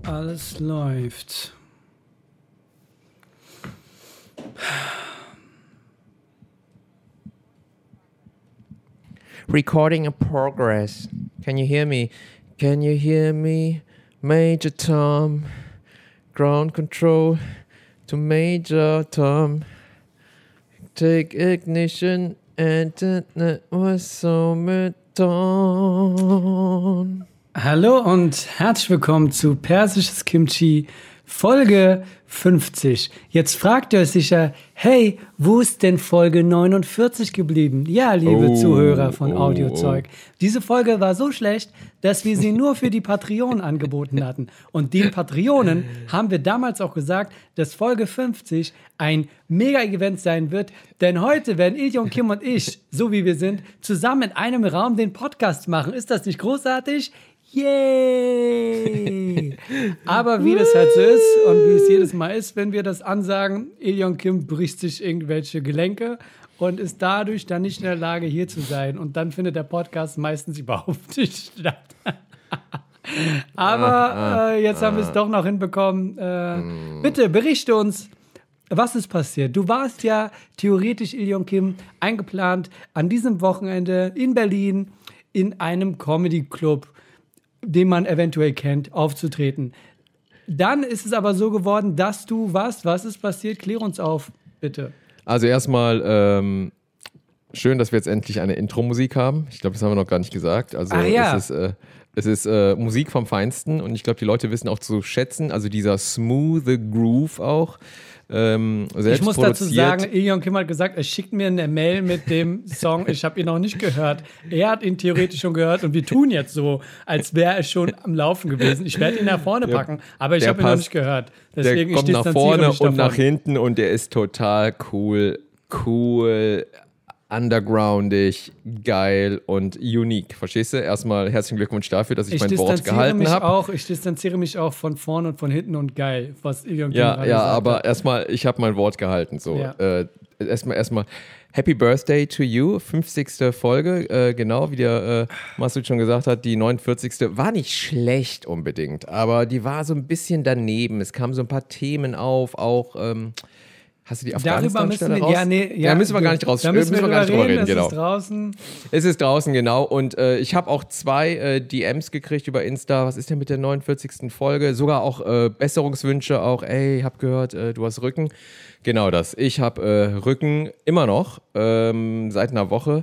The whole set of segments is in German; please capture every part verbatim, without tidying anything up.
Alles läuft. Recording in progress. Can you hear me? Can you hear me? Major Tom. Ground control to Major Tom. Take ignition and it was so on. Hallo und herzlich willkommen zu Persisches Kimchi, Folge fünfzig. Jetzt fragt ihr euch sicher, hey, wo ist denn Folge neunundvierzig geblieben? Ja, liebe Oh, Zuhörer von oh, Audiozeug. oh. Diese Folge war so schlecht, dass wir sie nur für die Patreonen angeboten hatten. Und den Patreonen haben wir damals auch gesagt, dass Folge fünfzig ein Mega-Event sein wird. Denn heute werden Ilion, Kim und ich, so wie wir sind, zusammen in einem Raum den Podcast machen. Ist das nicht großartig? Yay! Aber wie das halt so ist und wie es jedes Mal ist, wenn wir das ansagen, Ilion Kim bricht sich irgendwelche Gelenke und ist dadurch dann nicht in der Lage, hier zu sein. Und dann findet der Podcast meistens überhaupt nicht statt. Aber äh, jetzt haben wir es doch noch hinbekommen. Äh, bitte berichte uns, was ist passiert? Du warst ja theoretisch, Ilion Kim, eingeplant an diesem Wochenende in Berlin in einem Comedy-Club, den man eventuell kennt, aufzutreten. Dann ist es aber so geworden, dass du was, was ist passiert? Klär uns auf, bitte. Also erstmal ähm, schön, dass wir jetzt endlich eine Intro-Musik haben. Ich glaube, das haben wir noch gar nicht gesagt. Also Ach ja. es ist, äh, es ist äh, Musik vom Feinsten und ich glaube, die Leute wissen auch zu schätzen. Also dieser smooth Groove auch. Ähm, selbst ich muss dazu produziert. sagen, Ilion Kim hat gesagt, er schickt mir eine Mail mit dem Song, ich habe ihn noch nicht gehört. Er hat ihn theoretisch schon gehört und wir tun jetzt so, als wäre er schon am Laufen gewesen. Ich werde ihn nach vorne packen, aber ich habe ihn noch nicht gehört. Deswegen, der kommt ich nach vorne und nach hinten und der ist total cool, cool, undergroundig, geil und unique. Verstehst du? Erstmal herzlichen Glückwunsch dafür, dass ich, ich mein Wort gehalten habe. Ich distanziere mich auch von vorne und von hinten und geil, was Ilion Kim Ja, gerade ja, gesagt aber hat. erstmal, ich habe mein Wort gehalten. So. Ja. Äh, erstmal, erstmal Happy Birthday to you, fünfzigste Folge, äh, genau, wie der äh, Masud schon gesagt hat, die neunundvierzigste war nicht schlecht unbedingt, aber die war so ein bisschen daneben. Es kamen so ein paar Themen auf, auch ähm, hast du die Afghanistan-Stelle raus? Ja, nee, ja, ja, müssen wir gar nicht raus. Da müssen, müssen wir gar nicht drüber reden, reden genau. Es ist draußen. Es ist draußen, genau. Und äh, ich habe auch zwei äh, D Ms gekriegt über Insta. Was ist denn mit der neunundvierzigsten Folge? Sogar auch äh, Besserungswünsche, auch, ey, ich habe gehört, äh, du hast Rücken. Genau das. Ich habe äh, Rücken immer noch, ähm, seit einer Woche.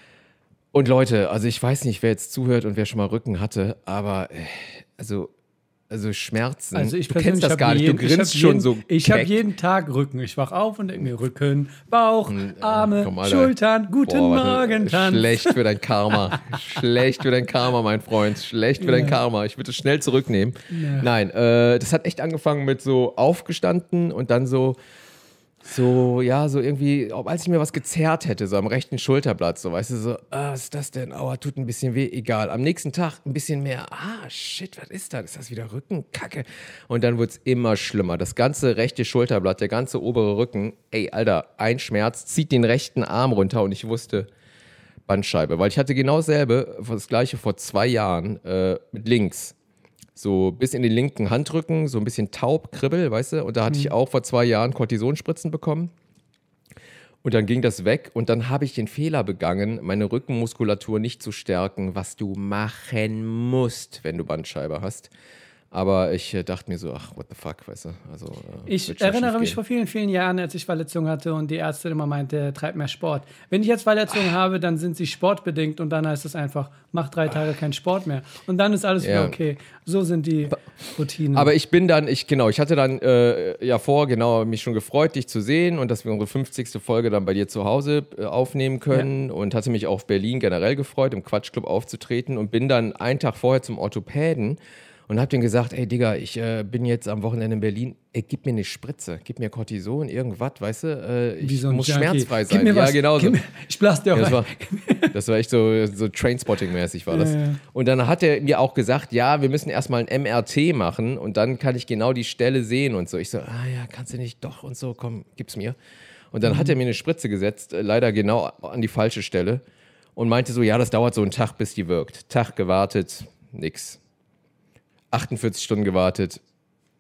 Und Leute, also ich weiß nicht, wer jetzt zuhört und wer schon mal Rücken hatte, aber äh, also... Also Schmerzen. Also ich du kennst das gar jeden, nicht. Du grinst schon jeden, so. Ich habe jeden Tag Rücken. Ich wach auf und denke mir Rücken, Bauch, Arme, Komm, Schultern, guten Boah, Morgen, Tanz. Schlecht für dein Karma. Schlecht für dein Karma, mein Freund. Schlecht für ja. dein Karma. Ich würde es schnell zurücknehmen. Ja. Nein, äh, das hat echt angefangen mit so aufgestanden und dann so So, ja, so irgendwie, als ich mir was gezerrt hätte, so am rechten Schulterblatt, so, weißt du, so, ah, was ist das denn? Aua, tut ein bisschen weh, egal. Am nächsten Tag ein bisschen mehr, ah, shit, was ist das? Ist das wieder Rücken? Kacke. Und dann wurde es immer schlimmer. Das ganze rechte Schulterblatt, der ganze obere Rücken, ey, Alter, ein Schmerz, zieht den rechten Arm runter und ich wusste, Bandscheibe. Weil ich hatte genau dasselbe, das gleiche vor zwei Jahren, äh, mit links. So bis in den linken Handrücken, so ein bisschen taub, Kribbel, weißt du? Und da hatte mhm. ich auch vor zwei Jahren Kortisonspritzen bekommen. Und dann ging das weg und dann habe ich den Fehler begangen, meine Rückenmuskulatur nicht zu stärken, was du machen musst, wenn du Bandscheibe hast. Aber ich äh, dachte mir so, ach, what the fuck, weißt du. Also, äh, ich erinnere mich vor vielen, vielen Jahren, als ich Verletzungen hatte und die Ärztin immer meinte, treib mehr Sport. Wenn ich jetzt Verletzungen ach. habe, dann sind sie sportbedingt und dann heißt es einfach, mach drei Tage keinen Sport mehr. Und dann ist alles ja. wieder okay. So sind die Routinen. Aber ich bin dann, ich genau, ich hatte dann äh, ja vor, genau, mich schon gefreut, dich zu sehen und dass wir unsere fünfzigste Folge dann bei dir zu Hause äh, aufnehmen können ja. und hatte mich auf Berlin generell gefreut, im Quatschclub aufzutreten und bin dann einen Tag vorher zum Orthopäden und hab denen gesagt, ey Digga, ich äh, bin jetzt am Wochenende in Berlin, ey, gib mir eine Spritze, gib mir Cortison, irgendwas, weißt du, äh, ich so muss Junkie. schmerzfrei sein. Gib mir ja, was. genau so. Mir, ich blast dir auch ja, das, rein. war, das war echt so, so Trainspotting-mäßig war das. Ja, ja. Und dann hat er mir auch gesagt, ja, wir müssen erstmal ein M R T machen und dann kann ich genau die Stelle sehen und so. Ich so, ah ja, kannst du nicht, doch und so, komm, gib's mir. Und dann mhm. hat er mir eine Spritze gesetzt, äh, leider genau an die falsche Stelle und meinte so, ja, das dauert so einen Tag, bis die wirkt. Tag gewartet, nix. achtundvierzig Stunden gewartet,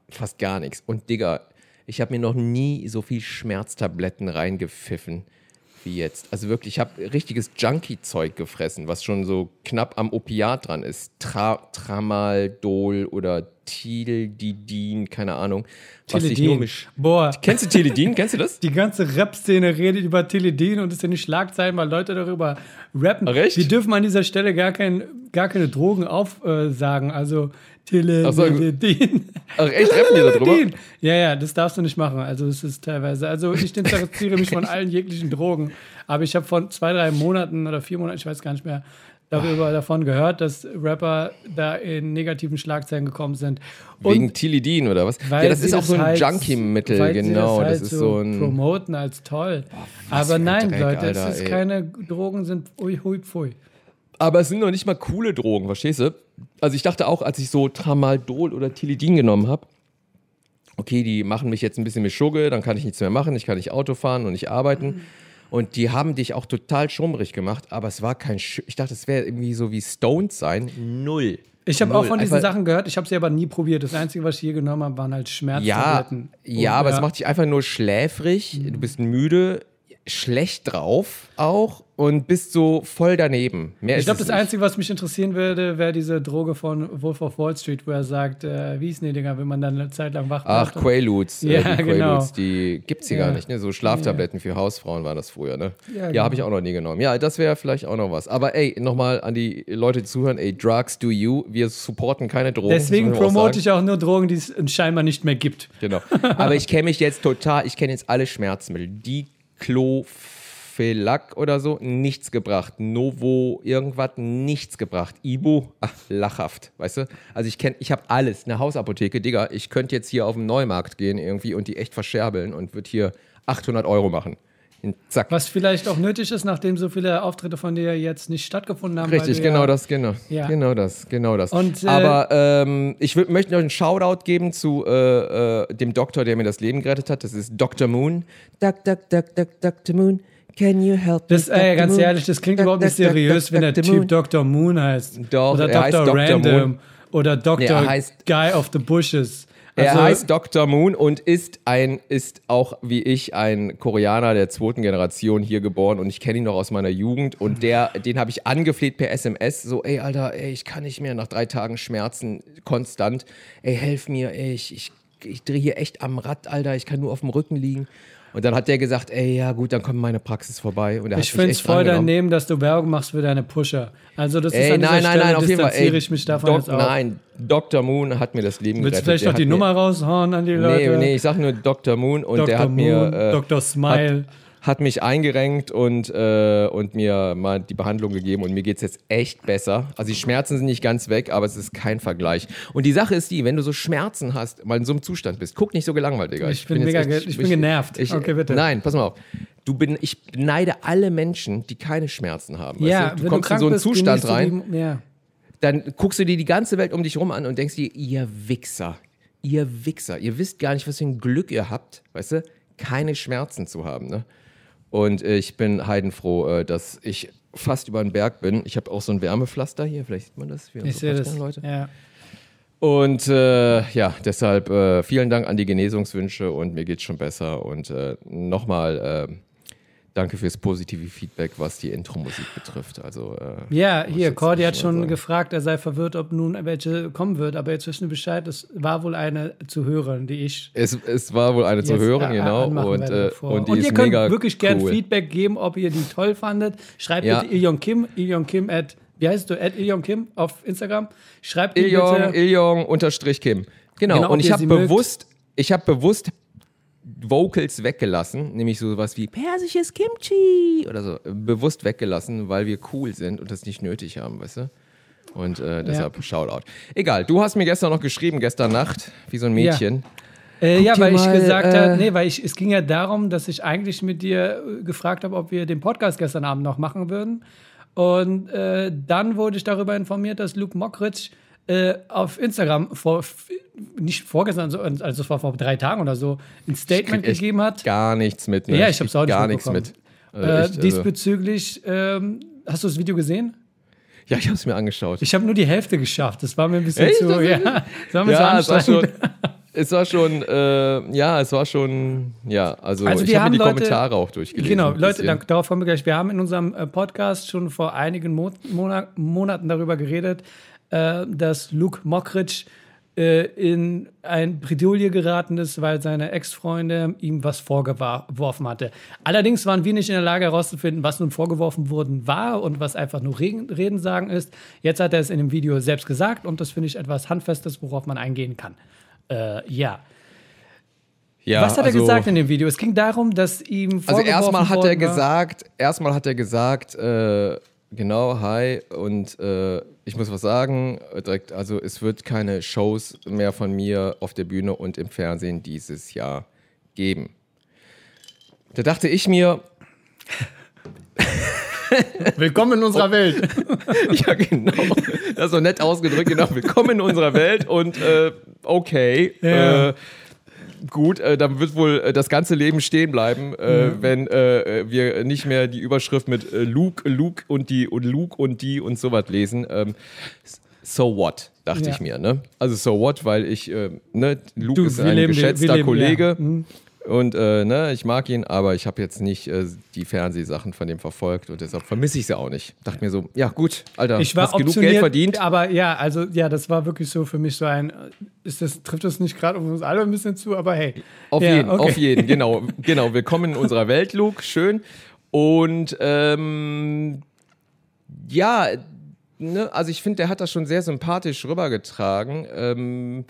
fast gar nichts. Und Digga, ich habe mir noch nie so viel Schmerztabletten reingepfiffen wie jetzt. Also wirklich, ich habe richtiges Junkie-Zeug gefressen, was schon so knapp am Opiat dran ist. Tra- Tramadol oder Tilidin, keine Ahnung. Was ich nur mit Boah. Kennst du Tilidin? Kennst du das? Die ganze Rap-Szene redet über Tilidin und ist in den Schlagzeilen, weil Leute darüber rappen. Ach, echt? Wir dürfen an dieser Stelle gar, kein, gar keine Drogen aufsagen. Äh, also Tilidin. Ach, echt? Rappen die da drüber? Ja, ja, das darfst du nicht machen. Also es ist teilweise, also ich distanziere mich von allen jeglichen Drogen. Aber ich habe vor zwei, drei Monaten oder vier Monaten, ich weiß gar nicht mehr, darüber davon gehört, dass Rapper da in negativen Schlagzeilen gekommen sind. Und wegen Tilidin oder was? Ja, das ist auch so ein halt, Junkie-Mittel, genau. Das, halt das ist so, so ein. Promoten als toll. Boah, aber nein, Dreck, Leute, Alter, es ist ey. keine Drogen, sind ui, hui, pfui. Aber es sind noch nicht mal coole Drogen, verstehst du? Also ich dachte auch, als ich so Tramadol oder Tilidin genommen habe, okay, die machen mich jetzt ein bisschen mit Schugge, dann kann ich nichts mehr machen, ich kann nicht Auto fahren und nicht arbeiten. Mhm. Und die haben dich auch total schummrig gemacht, aber es war kein, Sch- ich dachte, es wäre irgendwie so wie Stoned sein. Null. Ich habe auch von diesen einfach, Sachen gehört, ich habe sie aber nie probiert. Das Einzige, was ich hier genommen habe, waren halt Schmerztabletten. Ja, ja, aber ja. Es macht dich einfach nur schläfrig, mhm. Du bist müde, schlecht drauf auch und bist so voll daneben. Mehr ich ist glaube, es das nicht. Einzige, was mich interessieren würde, wäre diese Droge von Wolf of Wall Street, wo er sagt, äh, wie ist denn die Dinger, wenn man dann eine Zeit lang wach bleibt. Ach, Quaaludes. Ja, äh, die genau. Quaaludes, die gibt's hier ja. gar nicht, ne? So Schlaftabletten ja. für Hausfrauen waren das früher, ne? Ja, ja genau. habe ich auch noch nie genommen. Ja, das wäre vielleicht auch noch was. Aber ey, nochmal an die Leute, die zuhören, ey, Drugs do you. Wir supporten keine Drogen. Deswegen promote ich auch nur Drogen, die es scheinbar nicht mehr gibt. Genau. Aber ich kenne mich jetzt total, ich kenne jetzt alle Schmerzmittel. Diclofenac oder so, nichts gebracht. Novo, irgendwas, nichts gebracht. Ibu, ach, lachhaft, weißt du? Also ich kenne, ich habe alles, eine Hausapotheke, Digga, ich könnte jetzt hier auf den Neumarkt gehen irgendwie und die echt verscherbeln und würde hier achthundert Euro machen. Zack. Was vielleicht auch nötig ist, nachdem so viele Auftritte von dir jetzt nicht stattgefunden haben. Richtig, genau ja, das, genau. Ja. Genau das, genau das. Und, äh, Aber ähm, ich w- möchte noch einen Shoutout geben zu äh, äh, dem Doktor, der mir das Leben gerettet hat. Das ist Doktor Moon. Doc, Doc, Doc, Doc, Doktor Moon. Can you help das, me, äh, ganz Moon? ehrlich, das klingt Doc, überhaupt nicht Doc, seriös, Doc, wenn der Doktor Typ Moon. Doktor Moon heißt. Doch, oder er heißt Doktor Doktor Random. Moon. Oder Doktor Nee, er heißt- Guy of the Bushes. Er Also, heißt Doktor Moon und ist ein, ist auch wie ich ein Koreaner der zweiten Generation hier geboren und ich kenne ihn noch aus meiner Jugend und der, den habe ich angefleht per S M S, so ey Alter, ey, ich kann nicht mehr nach drei Tagen Schmerzen konstant, ey, helf mir, ey, ich, ich, ich drehe hier echt am Rad, Alter, ich kann nur auf dem Rücken liegen. Und dann hat der gesagt, ey, ja gut, dann kommt meine Praxis vorbei. Und er ich hat mich finde es echt voll drangenommen. daneben, dass du Werbung machst für deine Pusher. Also das ist Ey, an dieser nein, nein, Stelle nein, auf jeden Fall. distanziere Ey, ich mich davon Dok- jetzt auch. Nein, Doktor Moon hat mir das Leben Willst du gerettet. vielleicht Der noch die hat Nummer raushauen an die Leute? Nee, nee, ich sag nur Doktor Moon und Doktor der hat Moon, mir äh, Doktor Smile. Hat, hat mich eingerenkt und, äh, und mir mal die Behandlung gegeben und mir geht's jetzt echt besser. Also die Schmerzen sind nicht ganz weg, aber es ist kein Vergleich. Und die Sache ist die, wenn du so Schmerzen hast, mal in so einem Zustand bist, guck nicht so gelangweilt, Digga. Ich, ich bin mega, jetzt echt, ich bin genervt. Ich, okay, bitte. Nein, pass mal auf. Du bin, ich beneide alle Menschen, die keine Schmerzen haben. Ja, weißt du? Du wenn kommst du in so einen bist, Zustand genießt du rein, die, ja. dann guckst du dir die ganze Welt um dich rum an und denkst dir, ihr Wichser, ihr Wichser, ihr wisst gar nicht, was für ein Glück ihr habt, weißt du, keine Schmerzen zu haben, ne? Und äh, ich bin heidenfroh, äh, dass ich fast über den Berg bin. Ich habe auch so ein Wärmepflaster hier, vielleicht sieht man das. Für Ich sehe das, Leute. ja. Und äh, ja, deshalb äh, vielen Dank an die Genesungswünsche und mir geht's schon besser. Und äh, nochmal äh, danke fürs positive Feedback, was die Intro-Musik betrifft. Also, äh, Ja, hier, jetzt Cordy nicht hat mal schon sagen. gefragt, er sei verwirrt, ob nun welche kommen wird. Aber jetzt wissen wir Bescheid, es war wohl eine zu hören, die ich Es, es war wohl eine zu jetzt, hören, äh, genau. anmachen Und, werde äh, vor. und die Und ist ihr könnt mega wirklich gern cool. Feedback geben, ob ihr die toll fandet. Schreibt Ja. bitte Iljong Kim, Iljong Kim at, wie heißt du, at Iljong Kim auf Instagram. Schreibt die Iljong, bitte. Iljong unterstrich Kim. Genau, Genau, ob und ich ihr habe sie mögt. bewusst, ich habe bewusst Vocals weggelassen, nämlich sowas wie persisches Kimchi oder so, bewusst weggelassen, weil wir cool sind und das nicht nötig haben, weißt du? Und äh, deshalb Shoutout. Egal, du hast mir gestern noch geschrieben, gestern Nacht, wie so ein Mädchen. Äh, ja, dir weil ich mal, gesagt äh, habe, nee, weil ich, es ging ja darum, dass ich eigentlich mit dir äh, gefragt habe, ob wir den Podcast gestern Abend noch machen würden. Und äh, dann wurde ich darüber informiert, dass Luke Mockridge äh, auf Instagram vor, f- nicht vorgestern, also, also es war vor drei Tagen oder so, ein Statement krieg echt gegeben hat. Gar nichts mit. Ne? Ja, ich hab's auch nicht Gar nichts mitbekommen. mit. Also Äh, echt, also, diesbezüglich, ähm, hast du das Video gesehen? ja, ich habe es mir angeschaut. Ich habe nur die Hälfte geschafft. Das war mir ein bisschen Echt? zu, Das ist- ja, das war mir ja, so es war anstrengend. schon, es war schon, äh, ja, es war schon, ja, also, Also ich wir habe mir die haben Kommentare Leute, auch durchgelesen. Genau, ein Leute, bisschen. da, darauf kommen wir gleich. Wir haben in unserem äh, Podcast schon vor einigen Mo Mona Monaten darüber geredet, äh, dass Luke Mockridge äh, in ein Bredouille geraten ist, weil seine Ex-Freundin ihm was vorgeworfen hatte. Allerdings waren wir nicht in der Lage herauszufinden, was nun vorgeworfen worden war und was einfach nur Reden, Reden sagen ist. Jetzt hat er es in dem Video selbst gesagt und das finde ich etwas Handfestes, worauf man eingehen kann. Äh, ja. Ja, Was hat er also, gesagt in dem Video? Es ging darum, dass ihm Also vorgeworfen erstmal hat er worden war- gesagt, erstmal hat er gesagt, äh, genau, hi, und äh, ich muss was sagen, äh, direkt, also es wird keine Shows mehr von mir auf der Bühne und im Fernsehen dieses Jahr geben. Da dachte ich mir, Willkommen in unserer Welt. ja genau, das ist so nett ausgedrückt, genau, willkommen in unserer Welt und äh, okay, Ja. äh, gut, äh, dann wird wohl äh, das ganze Leben stehen bleiben, äh, Mhm. wenn äh, wir nicht mehr die Überschrift mit äh, Luke, Luke und die und Luke und die und sowas lesen. Ähm, so what, dachte Ja. ich mir, ne? Also so what, weil ich, äh, ne, Luke Du, ist wir ein leben die- wir geschätzter leben, Kollege. ja. Mhm. Und äh, ne, ich mag ihn, aber ich habe jetzt nicht äh, die Fernsehsachen von dem verfolgt und deshalb vermisse ich sie auch nicht. Dachte mir so, ja gut, Alter, Ich war hast genug optioniert, Geld verdient. aber ja, also ja, das war wirklich so für mich so ein, ist das, trifft das nicht gerade um uns alle ein bisschen zu, aber hey. Auf Ja, jeden, okay. auf jeden, genau, genau. Willkommen in unserer Welt, Luke, schön. Und ähm, ja, ne, also ich finde, der hat das schon sehr sympathisch rübergetragen. Ähm,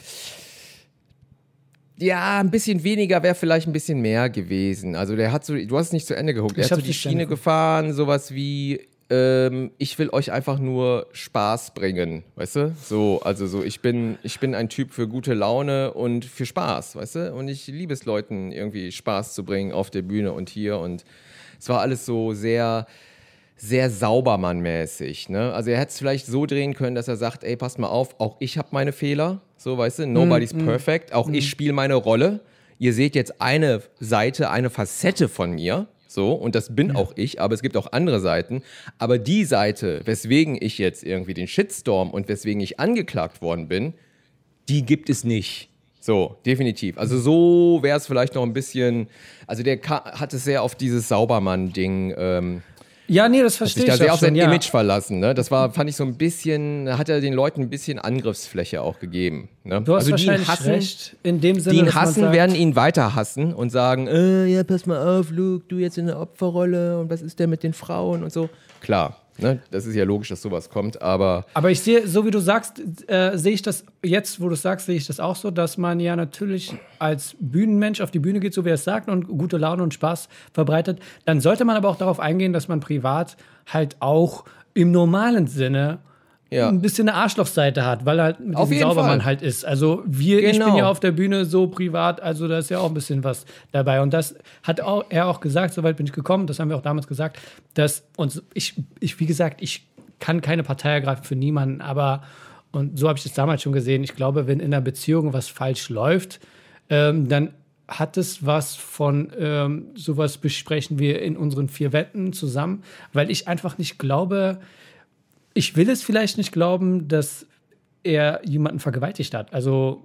ja, ein bisschen weniger wäre vielleicht ein bisschen mehr gewesen. Also der hat so, du hast es nicht zu Ende geguckt, er Ich hat so hab's die nicht zu Schiene Ende geguckt. gefahren, sowas wie, ähm, ich will euch einfach nur Spaß bringen, weißt du? So, also so, ich bin, ich bin ein Typ für gute Laune und für Spaß, weißt du? Und ich liebe es Leuten irgendwie Spaß zu bringen auf der Bühne und hier und es war alles so sehr, sehr Saubermann-mäßig, ne? Also er hätte es vielleicht so drehen können, dass er sagt, ey, passt mal auf, auch ich habe meine Fehler, so, weißt du, nobody's Mm, perfect, auch ich spiele meine Rolle. Ihr seht jetzt eine Seite, eine Facette von mir, so, und das bin auch ich, aber es gibt auch andere Seiten. Aber die Seite, weswegen ich jetzt irgendwie den Shitstorm und weswegen ich angeklagt worden bin, die gibt es nicht. So, definitiv. Also so wäre es vielleicht noch ein bisschen, also der ka- hat es sehr auf dieses Saubermann-Ding, ähm, Ja, nee, das sich verstehe da ich sehr auch auf sein schon, ja. Image verlassen. Ne? Das war, fand ich so ein bisschen, hat er den Leuten ein bisschen Angriffsfläche auch gegeben. Ne? Du hast also die ihn wahrscheinlich hassen, recht, in dem Sinne, die ihn dass man hassen, sagt, werden ihn weiter hassen und sagen, äh, ja, pass mal auf, Luke, du jetzt in der Opferrolle und was ist denn mit den Frauen und so. Klar, ne? Das ist ja logisch, dass sowas kommt, aber aber ich sehe, so wie du sagst, äh, sehe ich das jetzt, wo du es sagst, sehe ich das auch so, dass man ja natürlich als Bühnenmensch auf die Bühne geht, so wie er es sagt, und gute Laune und Spaß verbreitet. Dann sollte man aber auch darauf eingehen, dass man privat halt auch im normalen Sinne Ja. ein bisschen eine Arschlochseite hat, weil er halt mit Auf diesem jeden Saubermann Fall. halt ist. Also wir, ich Genau. bin ja auf der Bühne so privat, also da ist ja auch ein bisschen was dabei. Und das hat auch, er auch gesagt, soweit bin ich gekommen, das haben wir auch damals gesagt, dass uns, ich, ich, wie gesagt, ich kann keine Partei ergreifen für niemanden, aber, und so habe ich das damals schon gesehen, ich glaube, wenn in einer Beziehung was falsch läuft, ähm, dann hat es was von ähm, sowas besprechen wir in unseren vier Wänden zusammen, weil ich einfach nicht glaube, ich will es vielleicht nicht glauben, dass er jemanden vergewaltigt hat. Also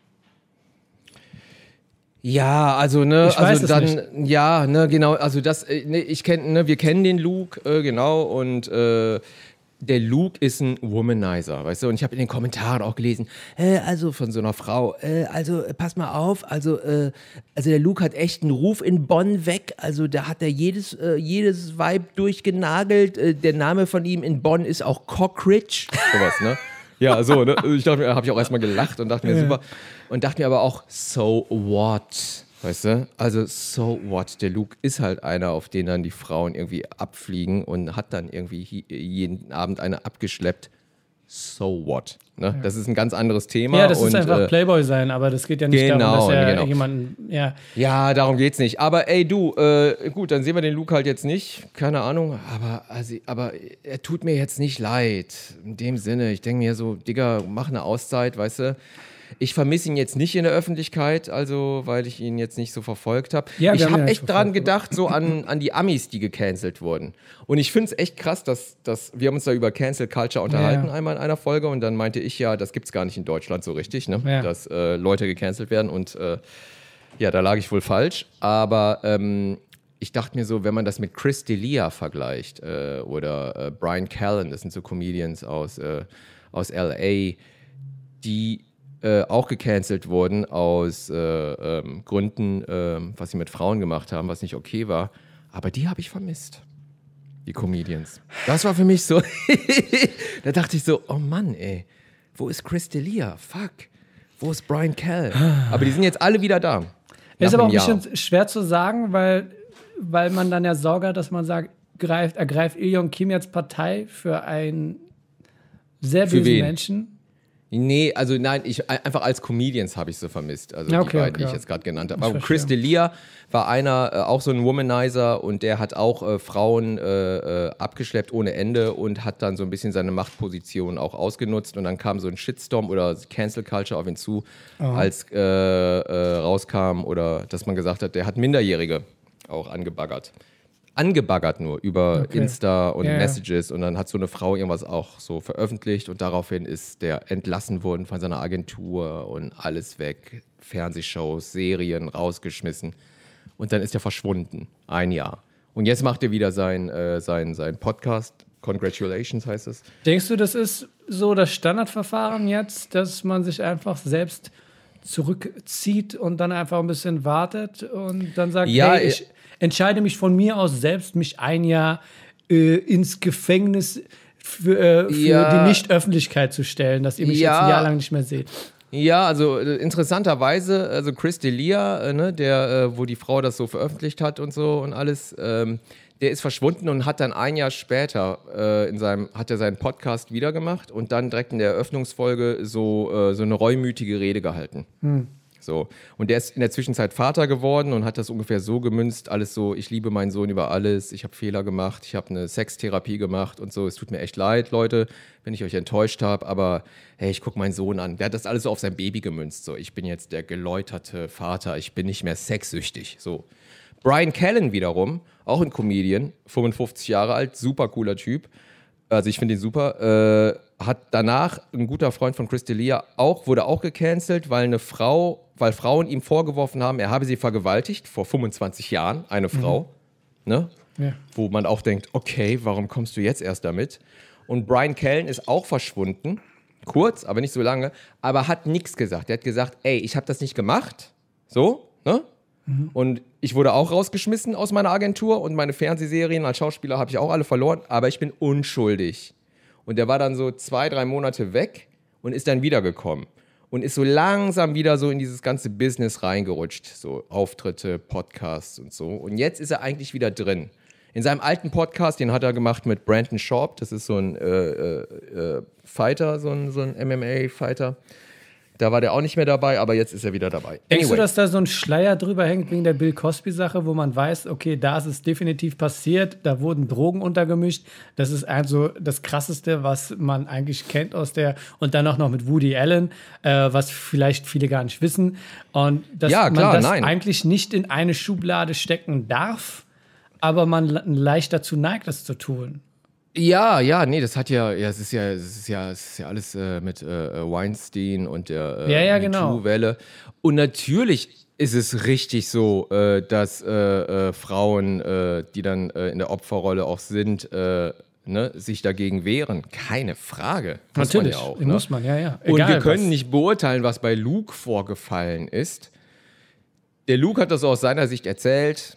ja, also ne, Ich weiß also es dann, ja, ne, genau, also das, äh, ne, ich kenne, ne, wir kennen den Luke, äh, genau, und äh, der Luke ist ein Womanizer, weißt du, und ich habe in den Kommentaren auch gelesen, äh, also von so einer Frau, äh, also äh, pass mal auf, also, äh, also der Luke hat echt einen Ruf in Bonn weg, also da hat er jedes, äh, jedes Vibe durchgenagelt, äh, der Name von ihm in Bonn ist auch Cockridge, sowas, ne? Ja, so, ne? Ich dachte mir, habe ich auch erstmal gelacht und dachte mir, super. Und dachte mir aber auch, so what? Weißt du? Also, so what? Der Luke ist halt einer, auf den dann die Frauen irgendwie abfliegen und hat dann irgendwie hi- jeden Abend eine abgeschleppt. So what? Ne? Das ist ein ganz anderes Thema. ja, das und, ist einfach äh, Playboy sein, aber das geht ja nicht darum, genau, dass er genau. jemanden, ja. Ja, darum geht's nicht. Aber ey, du, äh, gut, dann sehen wir den Luke halt jetzt nicht. Keine Ahnung. Aber, also, aber er tut mir jetzt nicht leid. In dem Sinne, ich denke mir so, Digga, mach eine Auszeit, weißt du. Ich vermisse ihn jetzt nicht in der Öffentlichkeit, also weil ich ihn jetzt nicht so verfolgt habe. Ja, ich habe ja echt dran gedacht, so an, an die Amis, die gecancelt wurden. Und ich finde es echt krass, dass, dass wir haben uns da über Cancel Culture unterhalten ja. einmal in einer Folge und dann meinte ich ja, das gibt es gar nicht in Deutschland so richtig, ne? Ja. dass äh, Leute gecancelt werden und äh, ja, da lag ich wohl falsch. Aber ähm, ich dachte mir so, wenn man das mit Chris D'Elia vergleicht äh, oder äh, Brian Callen, das sind so Comedians aus, äh, aus L A, die äh, auch gecancelt wurden aus äh, ähm, Gründen, äh, was sie mit Frauen gemacht haben, was nicht okay war. Aber die habe ich vermisst, die Comedians. Das war für mich so, da dachte ich so, oh Mann, ey, wo ist Chris D'Elia? Fuck, wo ist Brian Callen? Aber die sind jetzt alle wieder da. Ist aber auch ein bisschen schwer zu sagen, weil, weil man dann ja Sorge hat, dass man sagt, greift, ergreift Il Jong Kim jetzt Partei für einen sehr bösen Menschen. Nee, also nein, ich, einfach als Comedians habe ich so vermisst, also okay, die beiden, okay, die ich ja. jetzt gerade genannt habe. Aber Chris D'Elia war einer, äh, auch so ein Womanizer und der hat auch äh, Frauen äh, äh, abgeschleppt ohne Ende und hat dann so ein bisschen seine Machtposition auch ausgenutzt und dann kam so ein Shitstorm oder Cancel Culture auf ihn zu, oh. als äh, äh, rauskam oder dass man gesagt hat, der hat Minderjährige auch angebaggert. Angebaggert nur über okay. Insta und yeah. Messages und dann hat so eine Frau irgendwas auch so veröffentlicht und daraufhin ist der entlassen worden von seiner Agentur und alles weg, Fernsehshows, Serien rausgeschmissen und dann ist er verschwunden, ein Jahr. Und jetzt macht er wieder sein, äh, sein, sein Podcast, Congratulations heißt es. Denkst du, das ist so das Standardverfahren jetzt, dass man sich einfach selbst zurückzieht und dann einfach ein bisschen wartet und dann sagt, ja, hey, ich entscheide mich von mir aus selbst, mich ein Jahr äh, ins Gefängnis für, äh, für ja. die Nicht-Öffentlichkeit zu stellen, dass ihr mich ja. jetzt ein Jahr lang nicht mehr seht. Ja, also äh, interessanterweise, also Chris D'Elia, äh, ne, der, äh, wo die Frau das so veröffentlicht hat und so und alles, ähm, der ist verschwunden und hat dann ein Jahr später äh, in seinem, hat er seinen Podcast wieder gemacht und dann direkt in der Eröffnungsfolge so, äh, so eine reumütige Rede gehalten. Hm. So. Und der ist in der Zwischenzeit Vater geworden und hat das ungefähr so gemünzt, alles so, ich liebe meinen Sohn über alles, ich habe Fehler gemacht, ich habe eine Sextherapie gemacht und so, es tut mir echt leid, Leute, wenn ich euch enttäuscht habe, aber hey, ich gucke meinen Sohn an. Der hat das alles so auf sein Baby gemünzt, so, ich bin jetzt der geläuterte Vater, ich bin nicht mehr sexsüchtig, so. Brian Callen wiederum, auch ein Comedian, fünfundfünfzig Jahre alt, super cooler Typ, also ich finde ihn super, äh, hat danach ein guter Freund von Chris D'Elia auch, wurde auch gecancelt, weil eine Frau, weil Frauen ihm vorgeworfen haben, er habe sie vergewaltigt, vor fünfundzwanzig Jahren, eine Frau, mhm. ne? Ja. Wo man auch denkt, okay, warum kommst du jetzt erst damit? Und Brian Callen ist auch verschwunden, kurz, aber nicht so lange, aber hat nichts gesagt. Er hat gesagt, ey, ich habe das nicht gemacht, so, ne? Mhm. Und ich wurde auch rausgeschmissen aus meiner Agentur und meine Fernsehserien als Schauspieler habe ich auch alle verloren, aber ich bin unschuldig. Und der war dann so zwei, drei Monate weg und ist dann wiedergekommen. Und ist so langsam wieder so in dieses ganze Business reingerutscht. So Auftritte, Podcasts und so. Und jetzt ist er eigentlich wieder drin. In seinem alten Podcast, den hat er gemacht mit Brandon Schaub. Das ist so ein äh, äh, Fighter, so ein, so ein M M A-Fighter. Da war der auch nicht mehr dabei, aber jetzt ist er wieder dabei. Denkst anyway. du, dass da so ein Schleier drüber hängt wegen der Bill Cosby-Sache, wo man weiß, okay, da ist es definitiv passiert, da wurden Drogen untergemischt. Das ist also das Krasseste, was man eigentlich kennt aus der, und dann auch noch mit Woody Allen, äh, was vielleicht viele gar nicht wissen. Und dass ja, klar, man das nein. eigentlich nicht in eine Schublade stecken darf, aber man leicht dazu neigt, das zu tun. Ja, ja, nee, das hat ja, ja, es ist ja, es ist ja, es ist ja alles äh, mit äh, Weinstein und der äh, ja, ja, genau. MeToo-Welle. Und natürlich ist es richtig so, äh, dass äh, äh, Frauen, äh, die dann äh, in der Opferrolle auch sind, äh, ne, sich dagegen wehren. Keine Frage. Muss natürlich, man ja auch, ne? muss man, ja, ja. Egal, und wir können was. nicht beurteilen, was bei Luke vorgefallen ist. Der Luke hat das aus seiner Sicht erzählt.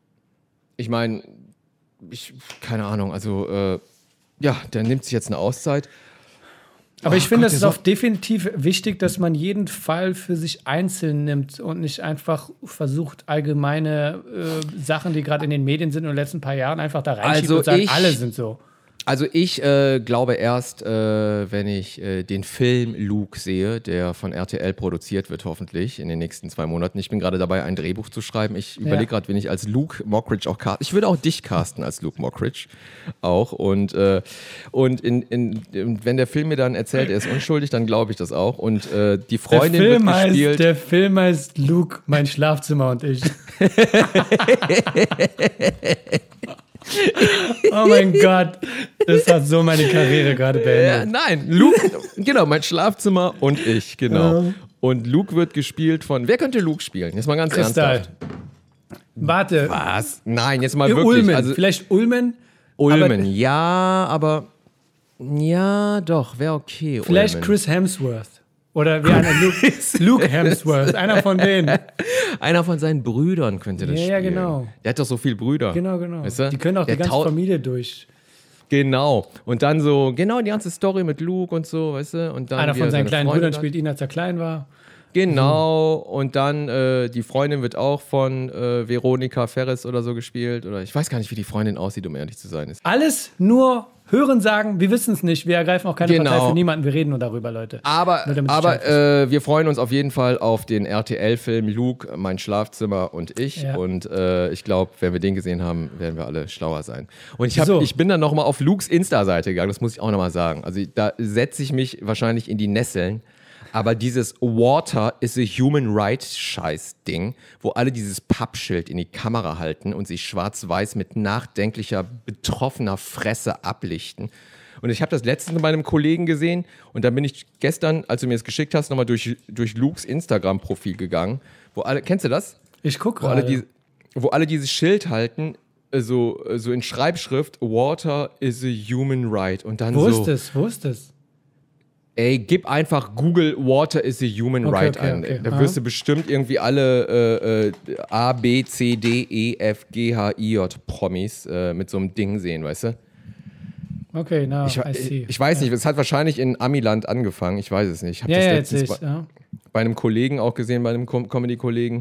Ich meine, Ich, keine Ahnung, also äh, ja, der nimmt sich jetzt eine Auszeit. Aber oh, ich finde, es ist auch definitiv wichtig, dass man jeden Fall für sich einzeln nimmt und nicht einfach versucht, allgemeine äh, Sachen, die gerade in den Medien sind in den letzten paar Jahren, einfach da reinschiebt also und sagt, ich, alle sind so. Also ich äh, glaube erst, äh, wenn ich äh, den Film Luke sehe, der von R T L produziert wird, hoffentlich in den nächsten zwei Monaten. Ich bin gerade dabei, ein Drehbuch zu schreiben. Ich Ja. überlege gerade, wen ich als Luke Mockridge auch casten. Ich würde auch dich casten als Luke Mockridge auch. Und, äh, und in, in, in, wenn der Film mir dann erzählt, er ist unschuldig, dann glaube ich das auch. Und äh, die Der Freundin Film, wird gespielt. heißt, der Film heißt Luke, mein Schlafzimmer und ich. Oh mein Gott, das hat so meine Karriere gerade Ja, beendet. nein, Luke, genau, mein Schlafzimmer und ich, genau. Ja. Und Luke wird gespielt von, wer könnte Luke spielen? Jetzt mal ganz Kristall. ernsthaft. Warte, Was? Nein, jetzt mal äh, wirklich. Ulmen, Also, vielleicht Ulmen? Ulmen, aber- ja, aber, ja, doch, wäre okay. Vielleicht Ulmen. Chris Hemsworth. Oder wie einer Luke, Luke Hemsworth, einer von denen. Einer von seinen Brüdern könnte das Ja, spielen. ja, genau. Der hat doch so viele Brüder. Genau, genau. Weißt du? Die können auch Der die ganze tau- Familie durch. Genau. Und dann so, genau die ganze Story mit Luke und so, weißt du? Und dann Einer wie von er seinen seine kleinen Freundin Brüdern hat. spielt ihn, als er klein war. Genau, und dann äh, die Freundin wird auch von äh, Veronika Ferres oder so gespielt. Oder ich weiß gar nicht, wie die Freundin aussieht, um ehrlich zu sein. Ist. Alles nur hören, sagen, wir wissen es nicht. Wir ergreifen auch keine Genau. Partei für niemanden. Wir reden nur darüber, Leute. Aber, Nur damit aber Bescheid äh, wir freuen uns auf jeden Fall auf den R T L-Film Luke, mein Schlafzimmer und ich. Ja. Und äh, ich glaube, wenn wir den gesehen haben, werden wir alle schlauer sein. Und ich, hab, So. ich bin dann nochmal auf Lukes Insta-Seite gegangen, das muss ich auch nochmal sagen. Also da setze ich mich wahrscheinlich in die Nesseln. Aber dieses Water is a Human Rights Scheiß-Ding, wo alle dieses Pappschild in die Kamera halten und sich schwarz-weiß mit nachdenklicher, betroffener Fresse ablichten. Und ich habe das letztens bei einem Kollegen gesehen und dann bin ich gestern, als du mir das geschickt hast, nochmal durch, durch Lukes Instagram-Profil gegangen, wo alle, kennst du das? Ich gucke Wo alle, gerade. die, wo alle dieses Schild halten, äh, so, äh, so in Schreibschrift, Water is a Human Right. Und dann Wo so, ist es? Wo ist es? ey, gib einfach Google Water is a Human Okay, Right okay, ein. okay. Da Aha. wirst du bestimmt irgendwie alle äh, äh, A, B, C, D, E, F, G, H, I, J Promis äh, mit so einem Ding sehen, weißt du? Okay, now Ich, I see. ich weiß nicht, es hat wahrscheinlich in Amiland angefangen, ich weiß es nicht. Ich habe Ja, das ja, jetzt sehe letztens ich bei, ja. bei einem Kollegen auch gesehen, bei einem Com Comedy-Kollegen.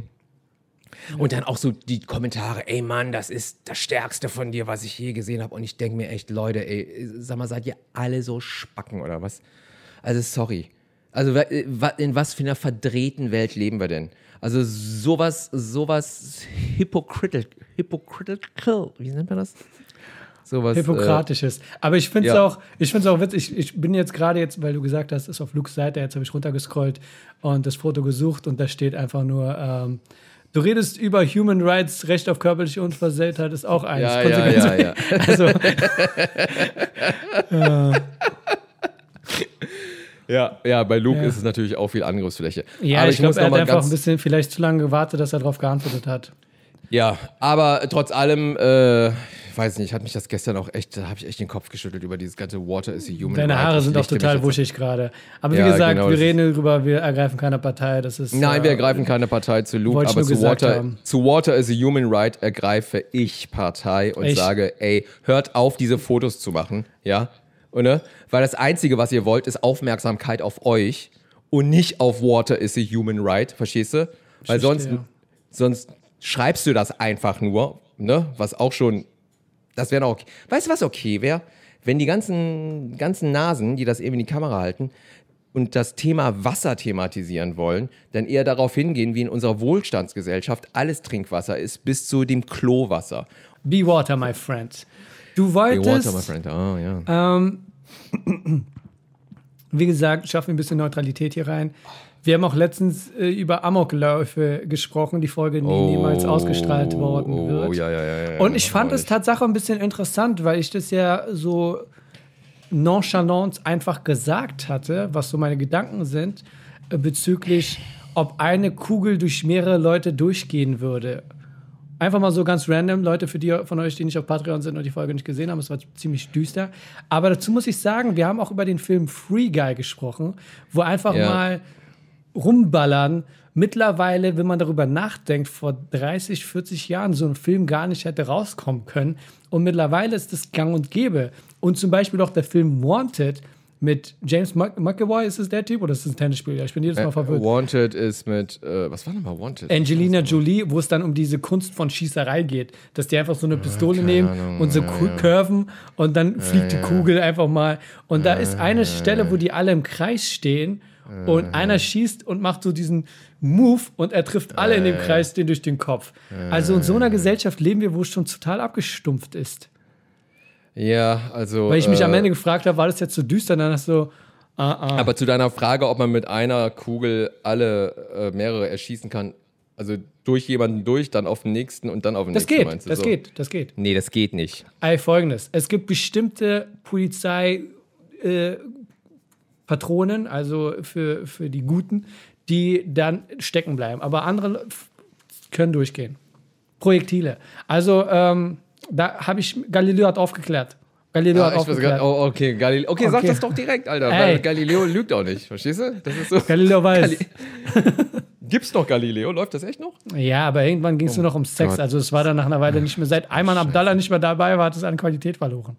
Und dann auch so die Kommentare, ey Mann, das ist das Stärkste von dir, was ich je gesehen habe. Und ich denke mir echt, Leute, ey, sag mal, seid ihr alle so Spacken oder was? Also sorry. Also in was für einer verdrehten Welt leben wir denn? Also sowas, sowas hypocritical, hypocritical, wie nennt man das? Sowas, Hippokratisches. Aber ich finde es ja. auch, ich find's auch witzig. Ich, ich bin jetzt gerade jetzt, weil du gesagt hast, ist auf Lukes Seite, jetzt habe ich runtergescrollt und das Foto gesucht und da steht einfach nur, ähm, du redest über Human Rights, Recht auf körperliche Unversehrtheit ist auch eins. Ja, ja, ja, ja. Also, äh, Ja, ja, bei Luke Ja. ist es natürlich auch viel Angriffsfläche. ja, aber ich, glaube, muss er noch hat mal einfach ganz, ein bisschen vielleicht zu lange gewartet, dass er darauf geantwortet hat. Ja, aber trotz allem, äh, ich weiß nicht, hat mich das gestern auch echt, da habe ich echt den Kopf geschüttelt über dieses ganze Water is a Human Deine Right. Haare Ich sind auch richte mich total jetzt- wuschig gerade. Aber wie Ja, gesagt, genau, wir das reden darüber, wir ergreifen keine Partei. Das ist, Nein, wir äh, ergreifen keine Partei zu Luke, wollte ich aber nur zu gesagt Water, haben. zu Water is a Human Right ergreife ich Partei und Echt? sage, ey, hört auf, diese Fotos zu machen, ja? Und, ne? Weil das Einzige, was ihr wollt, ist Aufmerksamkeit auf euch und nicht auf Water is a Human Right, verstehst du? Weil sonst, verstehe. sonst schreibst du das einfach nur, ne? Was auch schon, das wäre auch okay. Weißt du, was okay wäre? Wenn die ganzen, ganzen Nasen, die das eben in die Kamera halten und das Thema Wasser thematisieren wollen, dann eher darauf hingehen, wie in unserer Wohlstandsgesellschaft alles Trinkwasser ist, bis zu dem Klowasser. Be water, my friend. Du Hey, wolltest, water, my friend. Ah, ja. ähm, wie gesagt, schaffen wir ein bisschen Neutralität hier rein. Wir haben auch letztens äh, über Amokläufe gesprochen, die Folge, die niemals ausgestrahlt worden oh, wird. Oh, ja, ja, ja, ja, Und ich das fand war es nicht. Tatsache ein bisschen interessant, weil ich das ja so nonchalant einfach gesagt hatte, was so meine Gedanken sind, äh, bezüglich, ob eine Kugel durch mehrere Leute durchgehen würde. Einfach mal so ganz random, Leute für die von euch, die nicht auf Patreon sind und die Folge nicht gesehen haben, es war ziemlich düster. Aber dazu muss ich sagen, wir haben auch über den Film Free Guy gesprochen, wo einfach Ja. mal rumballern. Mittlerweile, wenn man darüber nachdenkt, vor dreißig, vierzig Jahren so ein Film gar nicht hätte rauskommen können. Und mittlerweile ist das gang und gäbe. Und zum Beispiel auch der Film Wanted mit James Mc- McAvoy, ist es der Typ oder ist es ein Tennisspieler? Ich bin jedes Mal Äh, verwirrt. Wanted ist mit, äh, was war nochmal Wanted? Angelina Jolie, wo es dann um diese Kunst von Schießerei geht, dass die einfach so eine Pistole nehmen Ahnung, und so ja, cu- ja. curven und dann fliegt die ja. Kugel einfach mal. Und da ist eine Stelle, wo die alle im Kreis stehen und einer schießt und macht so diesen Move und er trifft alle in dem Kreis den durch den Kopf. Also in so einer Gesellschaft leben wir, wo es schon total abgestumpft ist. Ja, also. Weil ich mich äh, am Ende gefragt habe, war das jetzt so düster? Und dann hast du so, ah, ah. Aber zu deiner Frage, ob man mit einer Kugel alle äh, mehrere erschießen kann, also durch jemanden durch, dann auf den nächsten und dann auf den Das nächsten. geht, meinst du das so? geht, das geht. Nee, das geht nicht. Ey, folgendes. Es gibt bestimmte Polizei äh, Patronen, also für, für die Guten, die dann stecken bleiben. Aber andere f- können durchgehen. Projektile. Also, ähm, da habe ich, Galileo hat aufgeklärt. Galileo Ah, hat ich weiß aufgeklärt. gar, oh, okay, Galileo. Okay, sag Okay. das doch direkt, Alter. Ey. Weil Galileo lügt auch nicht. Verstehst du? Das ist so. Galileo weiß. Gibt's noch Galileo? Läuft das echt noch? Ja, aber irgendwann ging es nur noch um Sex. Gott. Also es war dann nach einer Weile nicht mehr. Seit Ayman Abdallah nicht mehr dabei war, hat es an Qualität verloren.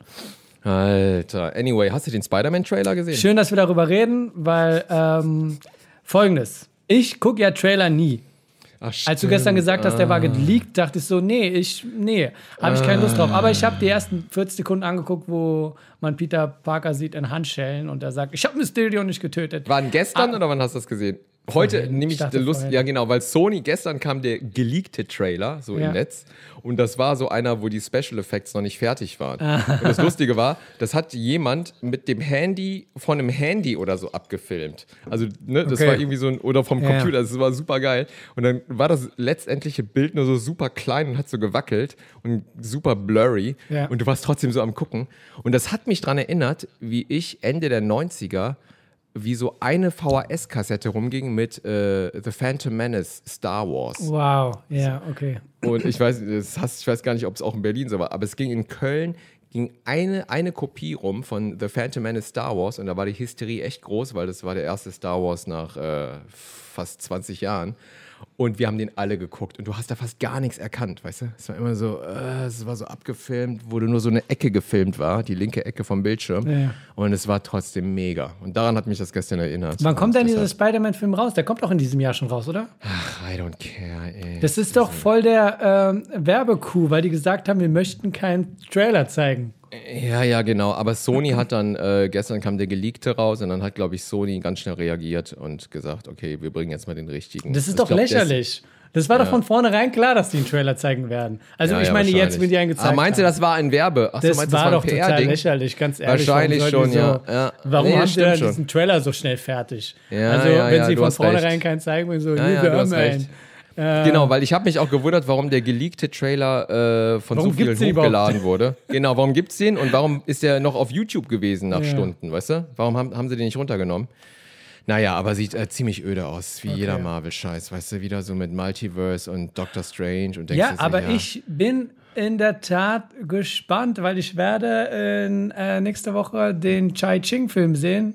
Alter. Anyway, hast du den Spider-Man-Trailer gesehen? Schön, dass wir darüber reden, weil ähm, folgendes. Ich gucke ja Trailer nie. Ach, Als du gestern gesagt hast, der war geleakt, dachte ich so, nee, ich, nee, habe ich keine Lust drauf. Aber ich habe die ersten vierzig Sekunden angeguckt, wo man Peter Parker sieht in Handschellen und er sagt, ich habe Mysterio nicht getötet. Wann gestern Ah. oder wann hast du das gesehen? Heute Vorhin. nehme Ich ich dachte die Lust, vorhin. ja genau, weil Sony, gestern kam der geleakte Trailer, so Ja. im Netz, und das war so einer, wo die Special Effects noch nicht fertig waren. Ah. Und das Lustige war, das hat jemand mit dem Handy, von einem Handy oder so abgefilmt. Also, ne, das Okay. war irgendwie so ein, oder vom Ja. Computer, das war super geil. Und dann war das letztendliche Bild nur so super klein und hat so gewackelt und super blurry. Ja. Und du warst trotzdem so am Gucken. Und das hat mich daran erinnert, wie ich Ende der neunziger wie so eine V H S-Kassette rumging mit äh, The Phantom Menace Star Wars. Wow, ja, okay. Und ich weiß, das hast, ich weiß gar nicht, ob es auch in Berlin so war, aber es ging in Köln, ging eine, eine Kopie rum von The Phantom Menace Star Wars und da war die Hysterie echt groß, weil das war der erste Star Wars nach äh, fast zwanzig Jahren. Und wir haben den alle geguckt und du hast da fast gar nichts erkannt, weißt du? Es war immer so, äh, es war so abgefilmt, wo nur so eine Ecke gefilmt war, die linke Ecke vom Bildschirm. Ja. Und es war trotzdem mega. Und daran hat mich das gestern erinnert. Wann kommt denn Und dieser deshalb- Spider-Man-Film raus? Der kommt doch in diesem Jahr schon raus, oder? Ach, I don't care, ey. Das ist doch voll der ähm, Werbekuh, weil die gesagt haben, wir möchten keinen Trailer zeigen. Ja, ja, genau. Aber Sony hat dann, äh, gestern kam der Geleakte raus und dann hat, glaube ich, Sony ganz schnell reagiert und gesagt, okay, wir bringen jetzt mal den richtigen. Das ist Ich doch glaub, der ist- lächerlich. Das war doch von vornherein klar, dass die einen Trailer zeigen werden. Also Ja, ich ja, meine, jetzt, wahrscheinlich. wenn die einen gezeigt Ah, meinst du, haben. das war ein Werbe? Ach so, Das meinst du, war ein doch total P R-Ding? lächerlich, ganz ehrlich. Wahrscheinlich Warum sollten schon, die ja, so, ja. Warum Nee, haben sie stimmt denn schon. diesen Trailer so schnell fertig? Ja, also, ja, wenn ja, sie du von hast vornherein recht. keinen zeigen, will so, Ja, hier, ja, wir du haben hast einen. recht. Genau, weil ich habe mich auch gewundert, warum der geleakte Trailer äh, von Warum so vielen gibt's den hochgeladen wurde. Genau, warum gibt's den und warum ist der noch auf YouTube gewesen nach Ja. Stunden, weißt du? Warum haben, haben sie den nicht runtergenommen? Naja, aber sieht äh, ziemlich öde aus, wie Okay. jeder Marvel-Scheiß, weißt du? Wieder so mit Multiverse und Doctor Strange und denkst Ja, dir so, aber ja. ich bin in der Tat gespannt, weil ich werde in, äh, nächste Woche den Chai Ching-Film sehen.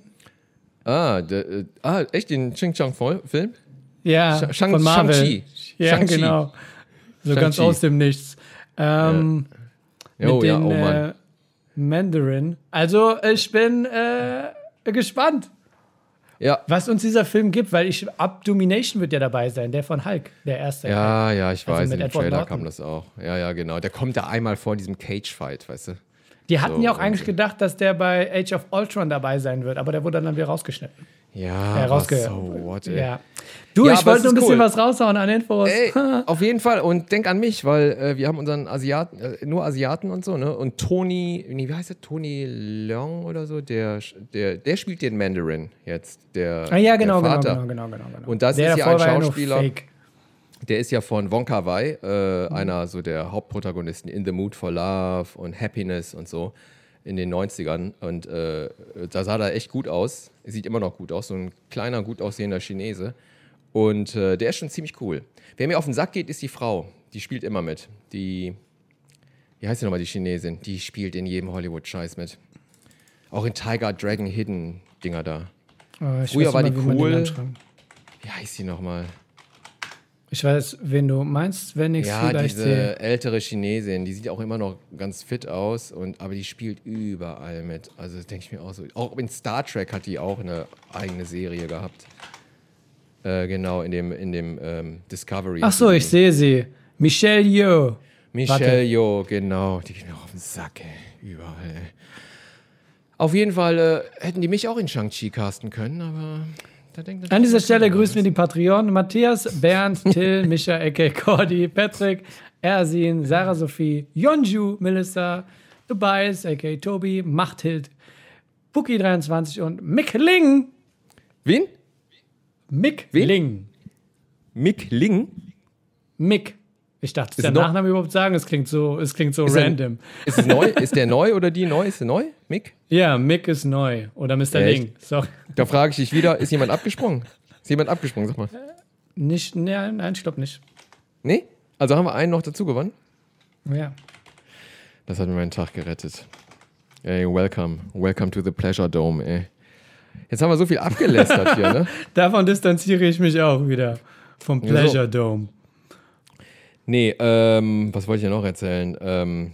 Ah, der, äh, ah, echt den Ching Chong-Film? Ja, Sh- Shang- von Marvel. Shang-Chi. Ja, Shang-Chi. genau. So ganz Shang-Chi. aus dem Nichts. Ähm, Jo, mit ja, den oh Mann. äh, Mandarin. Also ich bin äh, gespannt, Ja, was uns dieser Film gibt, weil ich Abdomination wird ja dabei sein, der von Hulk, der erste. ja, ja, ich Also weiß, mit im Edward Trailer Norton. kam das auch. Ja, ja, genau. Der kommt da einmal vor diesem Cage-Fight, weißt du? Die hatten So, ja auch eigentlich und- gedacht, dass der bei Age of Ultron dabei sein wird, aber der wurde dann wieder rausgeschnitten. Ja, Ja, rausge- was, so what, ey. Ja. Du, Ja, ich aber wollte es nur ein ist bisschen cool. was raushauen an Infos. Ey, auf jeden Fall. Und denk an mich, weil äh, wir haben unseren Asiaten, äh, nur Asiaten und so, ne? Und Tony, nee, wie heißt der? Tony Leung oder so, der, der, der spielt den Mandarin jetzt, der, Ah, ja, genau, der genau, Vater. genau, genau, genau, genau. Und das der ist ja davor ein war ja nur Schauspieler. Fake. Der ist ja von Wong Kar-wai, äh, Mhm. einer so der Hauptprotagonisten in The Mood for Love und Happiness und so in den neunzigern. Und äh, da sah er echt gut aus. Sieht immer noch gut aus, so ein kleiner, gut aussehender Chinese. Und äh, der ist schon ziemlich cool. Wer mir auf den Sack geht, ist die Frau. Die spielt immer mit. Die, wie heißt sie nochmal, die Chinesin? Die spielt in jedem Hollywood-Scheiß mit. Auch in Tiger Dragon Hidden Dinger da. Oh, ich Früher weiß war immer, die wie man den cool. Namen schreibt. Wie heißt sie nochmal? Ich weiß, wen du meinst, wenn ich Ja, vielleicht diese sehe. ältere Chinesin, die sieht auch immer noch ganz fit aus, und, aber die spielt überall mit. Also das denke ich mir auch so. Auch in Star Trek hat die auch eine eigene Serie gehabt. Äh, genau, in dem, in dem ähm, Discovery. Ach so, ich sehe sie. Michelle Yeoh. Michelle Yeoh, genau. Die geht mir auch auf den Sack, ey. Überall, ey. Auf jeden Fall äh, hätten die mich auch in Shang-Chi casten können, aber... Da denkt An dieser Stelle grüßen wir die Patreon. Matthias, Bernd, Till, Micha, Ecke, Cordy, Patrick, Ersin, Sarah Sophie, Yonju, Melissa, Tobias, aka Tobi, Machthild, Puki dreiundzwanzig und Mick Ling. Wen? Mick Wen? Ling. Mick Ling? Mick. Ich dachte, ist Ist der noch- Nachname überhaupt sagen? Es klingt so, es klingt so Ist er- random. Ist es neu? Ist der neu oder die neu? Ist der neu? Mick? Ja, Mick ist neu. Oder Mister Echt? Ling. Sorry. Da frage ich dich wieder, ist jemand abgesprungen? Ist jemand abgesprungen, sag mal. Nicht, nein, nein, ich glaube nicht. Nee? Also haben wir einen noch dazu gewonnen? Ja. Das hat mir meinen Tag gerettet. Ey, welcome. Welcome to the Pleasure Dome, ey. Jetzt haben wir so viel abgelästert hier, ne? Davon distanziere ich mich auch wieder. Vom Pleasure Dome. Nee, ähm, was wollte ich ja noch erzählen? Ähm,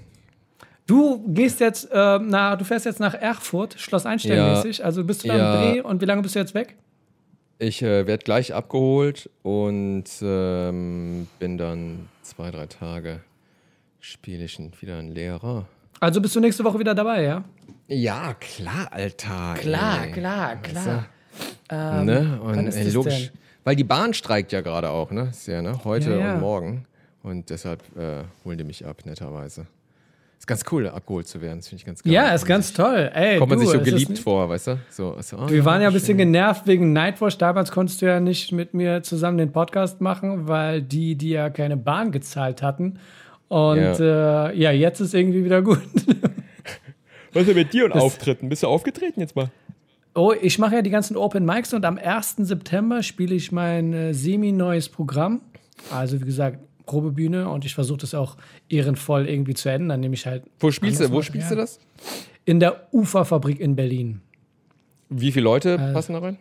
Du gehst jetzt, ähm, na, du fährst jetzt nach Erfurt, Schloss Einstein-mäßig. Also bist du da ja. im Dreh und wie lange bist du jetzt weg? ich äh, werde gleich abgeholt und ähm, bin dann zwei, drei Tage spiele ich wieder einen Lehrer. Also bist du nächste Woche wieder dabei, ja? Ja, klar, Alter. Klar, ey. klar, klar. Ähm, ne? wann Und ist ey, das logisch. denn? Weil die Bahn streikt ja gerade auch, ne? Ist ja, ne? Heute Ja, ja. und morgen. Und deshalb äh, holen die mich ab, netterweise. Ist ganz cool, abgeholt zu werden. Das finde ich ganz geil. Ja, ist ganz toll. Ey, Kommt man du, sich so es ist geliebt nicht- vor, weißt du? So, so, oh, Wir waren ja ein schön. bisschen genervt wegen Nightwatch. Damals konntest du ja nicht mit mir zusammen den Podcast machen, weil die, die ja keine Bahn gezahlt hatten. Und ja, äh, ja jetzt ist irgendwie wieder gut. Was ist denn mit dir und Das- Auftritten? Bist du aufgetreten jetzt mal? Oh, ich mache ja die ganzen Open Mics und am ersten September spiele ich mein äh, semi-neues Programm. Also wie gesagt, Probebühne, und ich versuche das auch ehrenvoll irgendwie zu ändern, nämlich halt Wo spielst du, anderes wo spielst du Material. das? In der Uferfabrik in Berlin. Wie viele Leute Äh, passen da rein?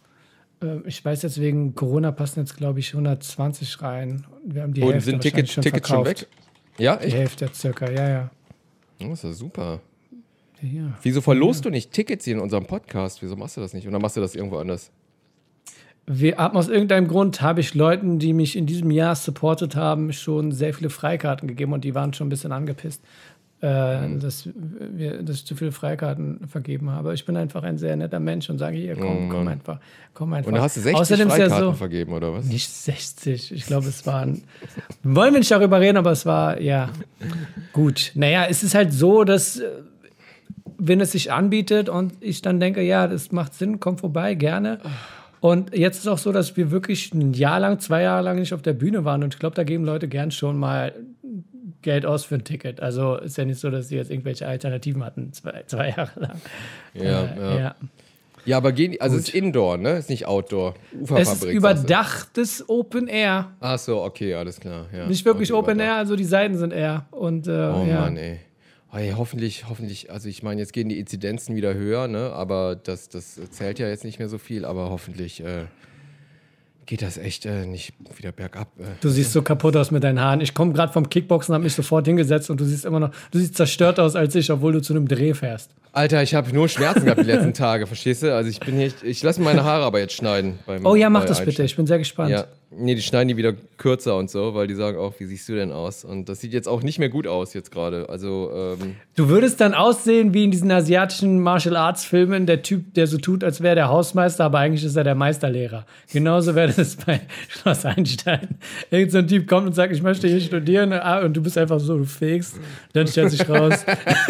Äh, Ich weiß jetzt, wegen Corona passen jetzt, glaube ich, hundertzwanzig rein. Wir haben die Und Hälfte sind wahrscheinlich Tickets, Tickets schon verkauft. weg? Ja, Die echt? Hälfte circa, ja, ja. Oh, ist ja super. ja, ja. Wieso verlost du nicht Tickets hier in unserem Podcast? Wieso machst du das nicht? Oder machst du das irgendwo anders? Wir haben aus irgendeinem Grund, habe ich Leuten, die mich in diesem Jahr supportet haben, schon sehr viele Freikarten gegeben, und die waren schon ein bisschen angepisst, äh, Mhm. dass, wir, dass ich zu viele Freikarten vergeben habe. Ich bin einfach ein sehr netter Mensch und sage, hier, komm, Oh, komm Mann. einfach, komm einfach. Und da hast du sechzig Außerdem ist ja Freikarten so, vergeben, oder was? nicht sechzig, ich glaube, es waren, wollen wir nicht darüber reden, aber es war, ja, gut. Naja, es ist halt so, dass, äh, wenn es sich anbietet und ich dann denke, ja, das macht Sinn, komm vorbei, gerne. Und jetzt ist auch so, dass wir wirklich ein Jahr lang, zwei Jahre lang nicht auf der Bühne waren, und ich glaube, da geben Leute gern schon mal Geld aus für ein Ticket. Also ist ja nicht so, dass sie jetzt irgendwelche Alternativen hatten, zwei, zwei Jahre lang. Ja, Äh, ja. ja. Ja, aber gehen, also es ist Indoor, ne? Ist nicht Outdoor. Es Uferfabrik. ist sagst du. überdachtes Open Air. Ach so, okay, alles klar. Ja. Nicht wirklich Okay, Open überdacht. Air, also die Seiten sind Air. Und, äh, Oh ja. Mann, ey. Oh, ey. Hoffentlich, hoffentlich, also ich meine, jetzt gehen die Inzidenzen wieder höher, ne? Aber das, das zählt ja jetzt nicht mehr so viel, aber hoffentlich äh, geht das echt äh, nicht wieder bergab. Äh. Du siehst so kaputt aus mit deinen Haaren. Ich komme gerade vom Kickboxen, habe mich sofort hingesetzt, und du siehst immer noch, du siehst zerstört aus als ich, obwohl du zu einem Dreh fährst. Alter, ich habe nur Schmerzen gehabt die letzten Tage, verstehst du? Also ich bin hier, ich, ich lasse meine Haare aber jetzt schneiden. Beim, Oh ja, mach bei das bitte, Einstein. ich bin sehr gespannt. Ja, nee, die schneiden die wieder kürzer und so, weil die sagen auch, wie siehst du denn aus? Und das sieht jetzt auch nicht mehr gut aus jetzt gerade. Also, ähm, Du würdest dann aussehen wie in diesen asiatischen Martial Arts Filmen, der Typ, der so tut, als wäre der Hausmeister, aber eigentlich ist er der Meisterlehrer. Genauso wäre das bei Schloss Einstein. Irgend so ein Typ kommt und sagt, ich möchte hier studieren, ah, und du bist einfach so, du fegst, dann stellt sich raus,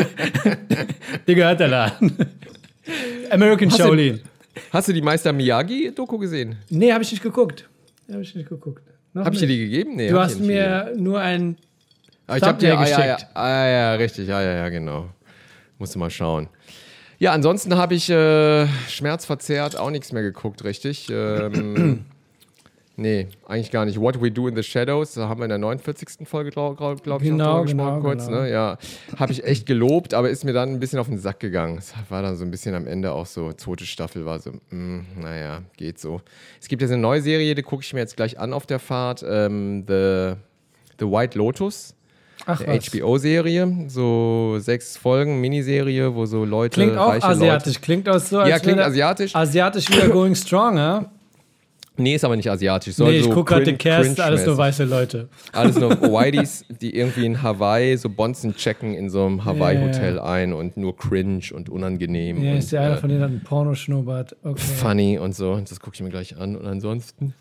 dir gehört der Laden. American Hast du- Shaolin. hast du die Meister Miyagi-Doku gesehen? Nee, habe ich nicht geguckt. Habe ich nicht geguckt. Noch Habe ich dir nicht. die gegeben? Nee, Du hab ich hast dir nicht gegeben. mir nur ein Ah, ich habe Thumbnail dir, ah, ja, ja, geschickt. ah, ja, ja, richtig, ah, ja, ja, genau. Musst du mal schauen. Ja, ansonsten habe ich äh, schmerzverzerrt auch nichts mehr geguckt, richtig. Ähm, Nee, eigentlich gar nicht. What We Do in the Shadows, da haben wir in der neunundvierzigsten Folge, glaube glaub, glaub ich, Genau, noch drüber gesprochen, genau, kurz. genau. Ne? Ja, habe ich echt gelobt, aber ist mir dann ein bisschen auf den Sack gegangen. Es war dann so ein bisschen am Ende auch so, zweite Staffel war so, mh, naja, geht so. Es gibt jetzt eine neue Serie, die gucke ich mir jetzt gleich an auf der Fahrt, ähm, The, The White Lotus. Ach, Eine was. H B O-Serie, so sechs Folgen, Miniserie, wo so Leute, Klingt auch reiche asiatisch. Leute... Klingt auch so, als Ja, klingt wäre asiatisch. asiatisch wieder going strong, ja? Nee, ist aber nicht asiatisch. Soll Nee, ich so gucke gerade den cringe- Cast, alles nur cringe-mäßig. weiße Leute. Alles nur Whiteys, die irgendwie in Hawaii so Bonzen checken in so einem Hawaii-Hotel Ja, ein und nur cringe und unangenehm Ja, und ist ja einer äh, von denen, hat einen Pornoschnurrbart. Okay. funny und so. Das gucke ich mir gleich an. Und ansonsten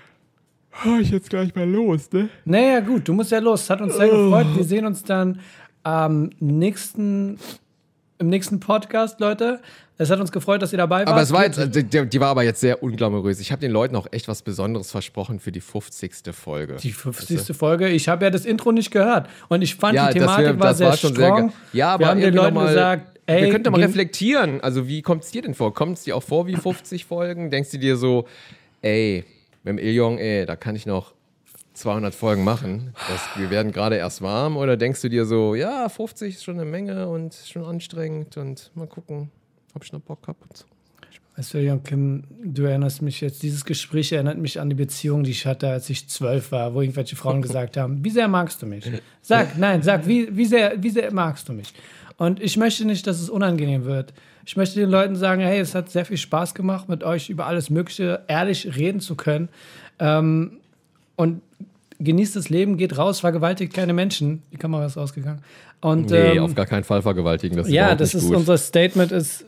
fahr ich jetzt gleich mal los, ne? Naja, gut, du musst ja los. Hat uns sehr gefreut. Wir sehen uns dann am nächsten, im nächsten Podcast, Leute. Es hat uns gefreut, dass ihr dabei wart. Aber es war jetzt, die, die war aber jetzt sehr unglamourös. Ich habe den Leuten auch echt was Besonderes versprochen für die fünfzigste Folge. Die fünfzigste Folge. Ich habe ja das Intro nicht gehört. Und ich fand, Ja, die das Thematik wär- war das sehr war schon sehr strong. ge- Ja, aber wir haben den irgendwie Leuten noch mal- gesagt, ey, wir könnten doch mal geh- reflektieren. Also, wie kommt es dir denn vor? Kommt es dir auch vor wie fünfzig Folgen? Denkst du dir so, ey, mit dem Iljong, ey, da kann ich noch zweihundert Folgen machen. Das, wir werden gerade erst warm. Oder denkst du dir so, ja, fünfzig ist schon eine Menge und schon anstrengend und mal gucken, ob ich noch Bock habe und so. Weißt du, Jan Kim, du erinnerst mich jetzt, dieses Gespräch erinnert mich an die Beziehung, die ich hatte, als ich zwölf war, wo irgendwelche Frauen gesagt haben, wie sehr magst du mich? Sag, nein, sag, wie, wie, sehr, wie sehr magst du mich? Und ich möchte nicht, dass es unangenehm wird. Ich möchte den Leuten sagen, hey, es hat sehr viel Spaß gemacht, mit euch über alles Mögliche ehrlich reden zu können. Ähm, und genießt das Leben, geht raus, vergewaltigt keine Menschen. Die Kamera ist ausgegangen. Und, Nee, ähm, auf gar keinen Fall vergewaltigen. Das ist ja, überhaupt das nicht ist gut. unser Statement ist,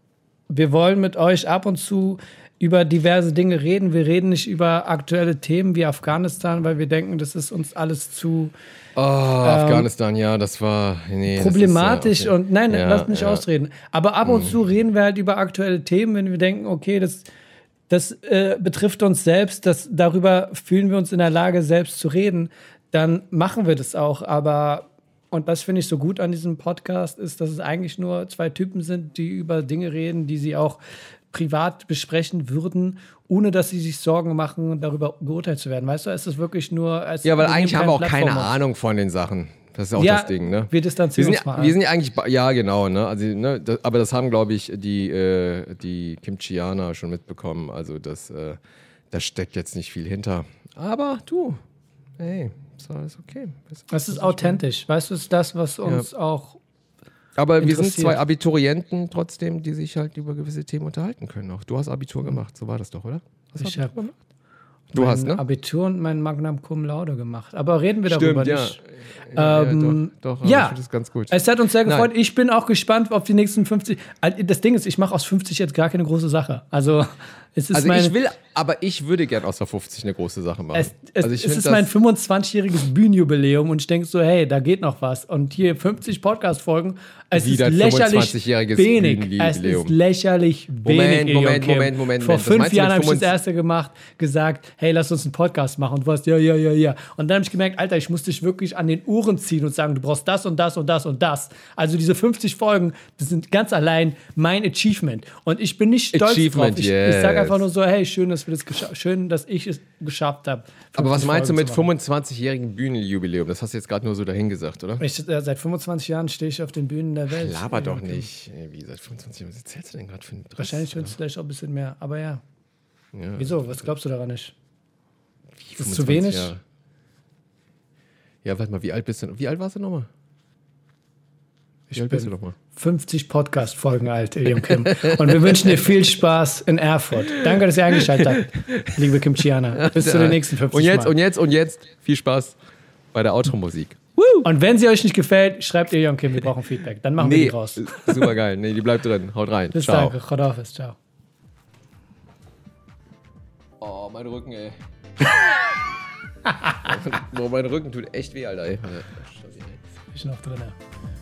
wir wollen mit euch ab und zu über diverse Dinge reden. Wir reden nicht über aktuelle Themen wie Afghanistan, weil wir denken, das ist uns alles zu Oh, Afghanistan, ja, das war nee, problematisch das ist, ja, okay. und nein, Ja, lasst mich ja. ausreden. Aber ab und zu reden wir halt über aktuelle Themen, wenn wir denken, okay, das, das äh, betrifft uns selbst, das, darüber fühlen wir uns in der Lage, selbst zu reden, dann machen wir das auch. Aber, und das finde ich so gut an diesem Podcast, ist, dass es eigentlich nur zwei Typen sind, die über Dinge reden, die sie auch privat besprechen würden, ohne dass sie sich Sorgen machen, darüber geurteilt zu werden. Weißt du, es ist wirklich nur als Ja, weil wir eigentlich nehmen haben wir auch keine keine Plattform auf. Ahnung von den Sachen. Das ist auch Ja, das Ding, ne? wir Wir distanzieren sind, uns mal. ja, wir sind ja eigentlich, ba- ja genau, ne? Also, ne? Das, aber das haben, glaube ich, die, äh, die Kimchianer schon mitbekommen. Also das, äh, da steckt jetzt nicht viel hinter. Aber du, hey, ist alles okay. Weißt du, Es ist was ich authentisch. Weißt du, es ist das, was uns auch. meine? Aber wir sind interessiert. zwei Abiturienten trotzdem, die sich halt über gewisse Themen unterhalten können. Auch du hast Abitur gemacht, so war das doch, oder? Hast du Ich Abitur hab gemacht? Du mein hast, ne? Abitur und mein Magnum Cum Laude gemacht. Aber reden wir Stimmt, darüber ja. nicht. Ja, Ähm, ja, doch, doch, aber ja. ich finde das ganz gut. Es hat uns sehr gefreut. Nein. Ich bin auch gespannt auf die nächsten fünfzig. Das Ding ist, ich mache aus fünfzig jetzt gar keine große Sache. Also, es ist Also meine, ich will, aber ich würde gern aus der fünfzig eine große Sache machen. Es, es, also ich es find ist das- mein fünfundzwanzigjähriges Bühnenjubiläum und ich denke so, hey, da geht noch was. Und hier fünfzig Podcast-Folgen. Es Wie ist dein lächerlich fünfundzwanzigjähriges wenig. Es Bühnenjubiläum. ist lächerlich wenig. Moment, Ilion Moment, Kim. Moment, Moment, Vor Moment. Was fünf meinst du Jahren mit habe ich das fünfundzwanzig? erste gemacht, gesagt, hey, lass uns einen Podcast machen. Und du warst, ja, ja, ja, ja. Und dann habe ich gemerkt, Alter, ich muss dich wirklich an den Ohren ziehen und sagen, du brauchst das und das und das und das. Also diese fünfzig Folgen, das sind ganz allein mein Achievement. Und ich bin nicht stolz Achievement, drauf. Ich, yes. ich sage einfach nur so, hey, schön, dass wir das gescha- schön, dass ich es geschafft habe. Aber was meinst du mit fünfzig fünfundzwanzigjährigen Bühnenjubiläum? Das hast du jetzt gerade nur so dahin gesagt, oder? Ich, äh, seit fünfundzwanzig Jahren stehe ich auf den Bühnen der Welt. Laber doch nicht. Ey, wie, seit fünfundzwanzig Jahren? Was erzählst du denn gerade für einen Driss? Wahrscheinlich wird es vielleicht auch ein bisschen mehr, aber ja. Ja. Wieso? Was glaubst du daran nicht? Wie, ist zu fünfundzwanzig wenig? Jahre? Ja, warte mal, wie alt bist du? Wie alt warst du nochmal? Wie Ich alt bist du bin nochmal? fünfzig Podcast-Folgen alt, Ilion Kim. Und wir wünschen dir viel Spaß in Erfurt. Danke, dass ihr eingeschaltet habt, liebe Kimchianer. Bis zu den nächsten fünfzig Und jetzt, Mal. und jetzt, und jetzt viel Spaß bei der Outro-Musik. Und wenn sie euch nicht gefällt, schreibt Ilion Kim, wir brauchen Feedback. Dann machen wir die raus. super geil. Nee, die bleibt drin. Haut rein. Bis Ciao. dann. Chodafis. Ciao. Oh, mein Rücken, ey. Boah, mein Rücken tut echt weh, Alter. Ey. Ich bin noch drin.